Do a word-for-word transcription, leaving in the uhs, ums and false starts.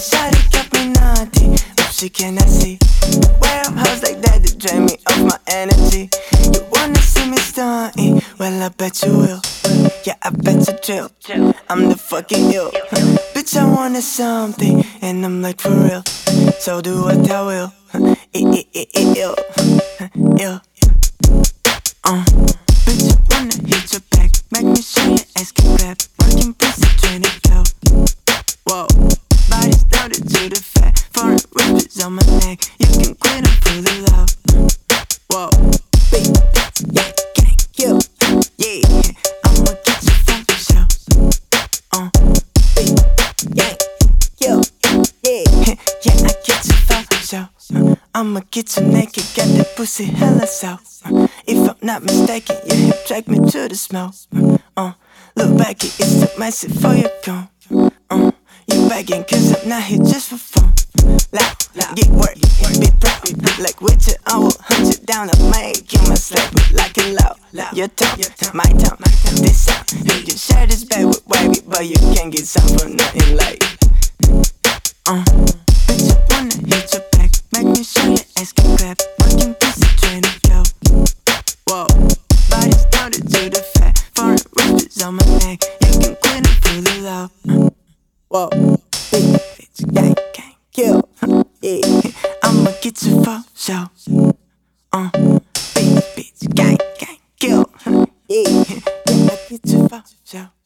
shawty got me naughty. Hope she cannot see. Wear up hoes like that to drain me of my energy. You wanna see me stunting? Well, I bet you will. Yeah, I bet you drill. I'm the fucking ill. Bitch, I wanted something, and I'm like for real. So do what I will. Ill, ill, ill. Uh, bitch, I wanna hit your back, make me show your ass can grab. Working pussy, train it go. Whoa, body started to the fat. Foreign whispers on my neck. You can quit and pull it out. Whoa, bitch, yeah, gang, kill. Yeah, I'ma get you from the show. Uh, bitch, yeah, kill. Yeah, yeah, I get you from the show. Uh, I'ma get you naked, got that pussy hella so. Uh, if I'm not mistaken, your hip drag me to the smoke. Uh, look back, it is too massive for your gun. Uh, you begging, cause I'm not here just for fun. Loud, loud, get work, be proud. Like Witcher, I will hunt you down and make you my slave. Like it loud, your tongue, my tongue, this sound. You can share this bed with wavy, but you can't get some for nothing like. Uh, bitch, I wanna hit your back, make me show your ass can clap. Working pussy, train to go. Whoa, body started to the fat. Foreign whispers on my neck. You can quit and pull it out. Whoa, bitch, bitch, gang, gang, kill. Yeah, I'ma get you for show. Uh, bitch, bitch, gang, gang, kill. Yeah, yeah, I get you for show.